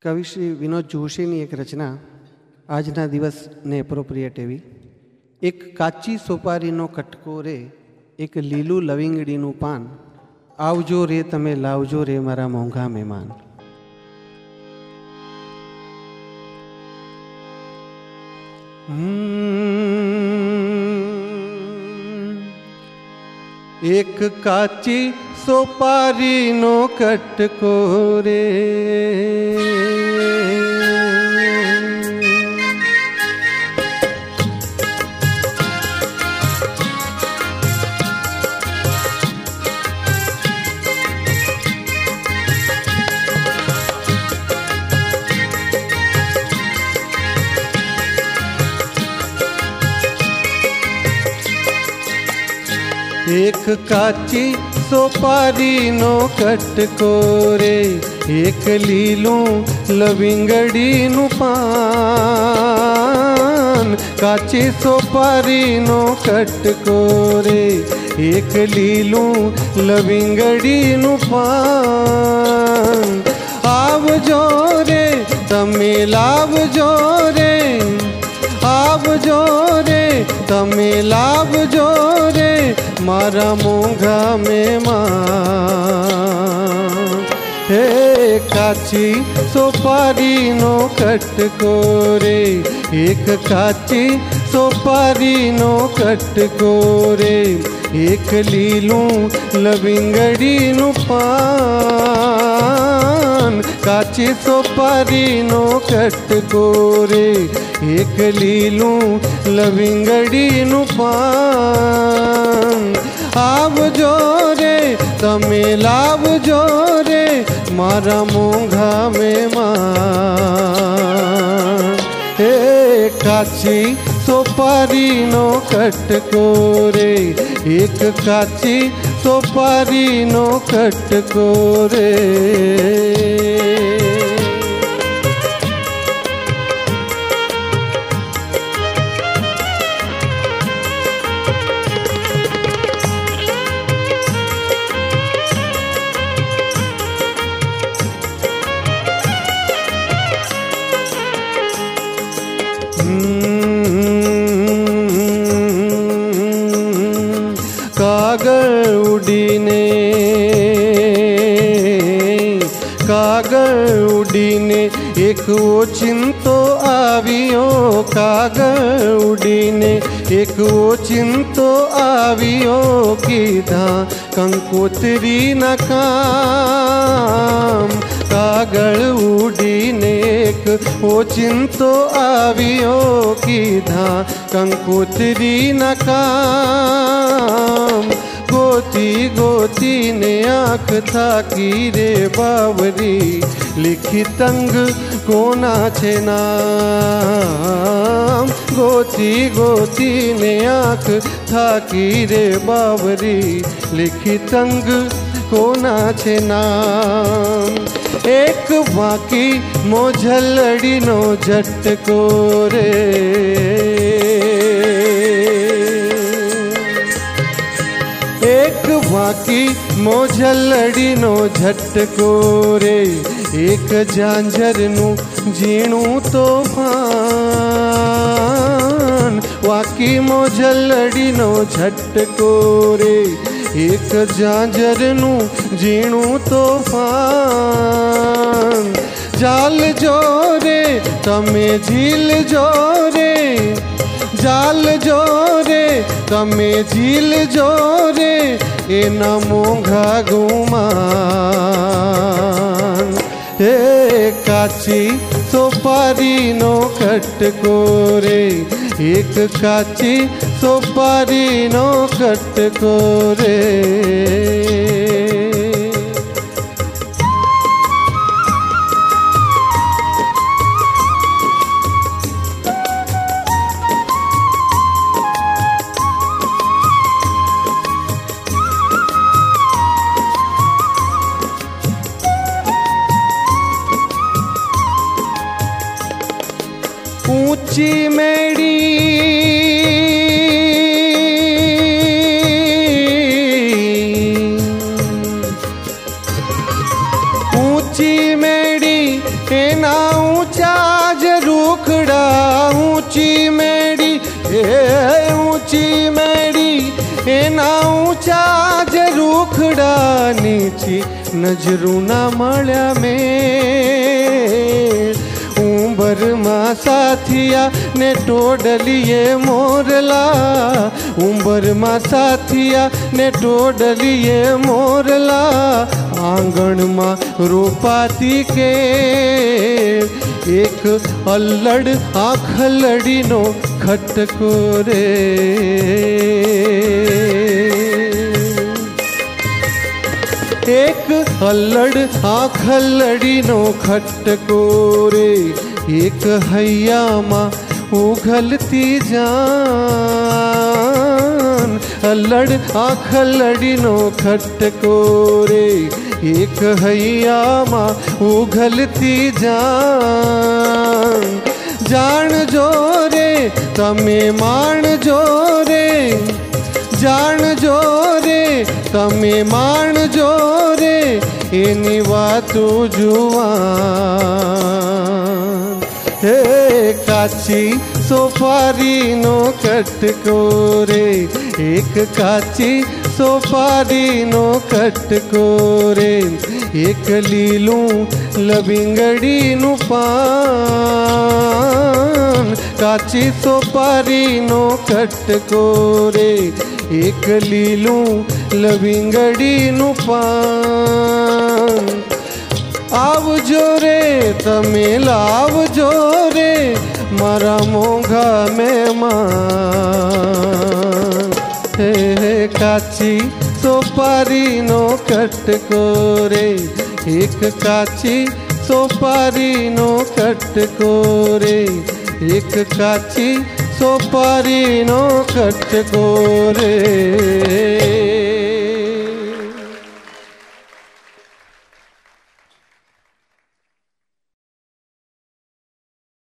કવિ શ્રી વિનોદ જોશીની એક રચના આજના દિવસને એપ્રોપ્રિએટ એવી. એક કાચી સોપારીનો કટકો રે, એક લીલું લવિંગડીનું પાન, આવજો રે તમે લાવજો રે મારા મોંઘા મહેમાન. એક કાચી સોપારીનો કટકો રે, એક કાચી સોપારીનો કટકો રે, એક લીલું લવિંગડીનું પાન. કાચી સોપારીનો કટકો રે, એક લીલું લવિંગડીનું પાન. આવજો રે તમે લાવજો રે, આવજો રે તમે લાવજો રે મારા મોંઘા મહેમાન. હે કાચી સોપારીનો કટકો રે, એક કાચી સોપારીનો કટકો રે, એક લીલું લવિંગડીનું પાન. કાચી સોપારીનો કટકો રે, એક લીલું લવિંગડીનું પાન. આવજો રે તમે લાવજો રે મારા મોંઘા મહેમાન. હે કાચી સોપારીનો કટકો રે, એક કાચી સોપારીનો કટકો રે. કાગળ ઉડીને એક ઓચિંતો આવ્યો, કાગળ ઉડીને એક ઓચિંતો આવ્યો, કીધા કંકોત્રીના કામ. કાગળ ઉડીને એક ઓચિંતો આવ્યો, કીધા કંકોત્રીના કામ. ગોતી ગોતીને આંખ થાકી રે બાવરી, લીખી તંગ કોના છે નામ. ગોતી ગોતીને આંખ થાકી રે બાવરી, લીખી તંગ કોના છે નામ. એક વાંકી મોઝલડીનો ઝટકો રે, એક વાંકી મોઝલડીનો ઝટકો રે, એક ઝાંઝરનું ઝીણું તોફાન. વાંકી મોઝલડીનો ઝટકો રે, એક ઝાંઝરનું ઝીણું તોફાન. ઝાલજો રે તમે ઝીલજો રે, ઝાલજો રે તમે ઝીલજો રે એના મોંઘા ગુમાન. હે કાચી સોપારીનો કટકો રે, એક કાચી સોપારીનો કટકો રે. ऊंची मेड़ी એના ઊંચા જ રૂખડા ઊંચી મેડી ઊંચી મેડી એના ઊંચા જ રૂખડા નીચી નજરું ના મળ્યા મેં ઉંબરમાં સાથિયા ને ટોડલીએ મોરલા ઉંબરમાં સાથિયા ને ટોડલીએ મોરલા આંગણમાં રોપાતી કે એક અલ્લડ આખલડીનો ખટકો રે એક અલ્લડ આખલડીનો ખટકો રે એક હૈયામાં ઉઘલતી જાન અલ્લડ આખલડીનો ખટકો રે એક હૈયામાં ઉઘલતી જાન જાણજો રે તમે માણજો રે જાણજો રે તમે માણજો રે એની વાતો જુવાન હે કાચી સોપારીનો કટકો રે એક કાચી સોપારીનો કટકો રે એક લીલું લવિંગડીનું પાન કાચી સોપારીનો કટકો રે એક લીલું લવિંગડીનું પાન આવજો રે તમે લાવજો રે મારા મોંઘા મહેમાન હે કાચી સોપારીનો કટકો રે એક કાચી સોપારીનો કટકો રે એક કાચી સોપારીનો કટકો રે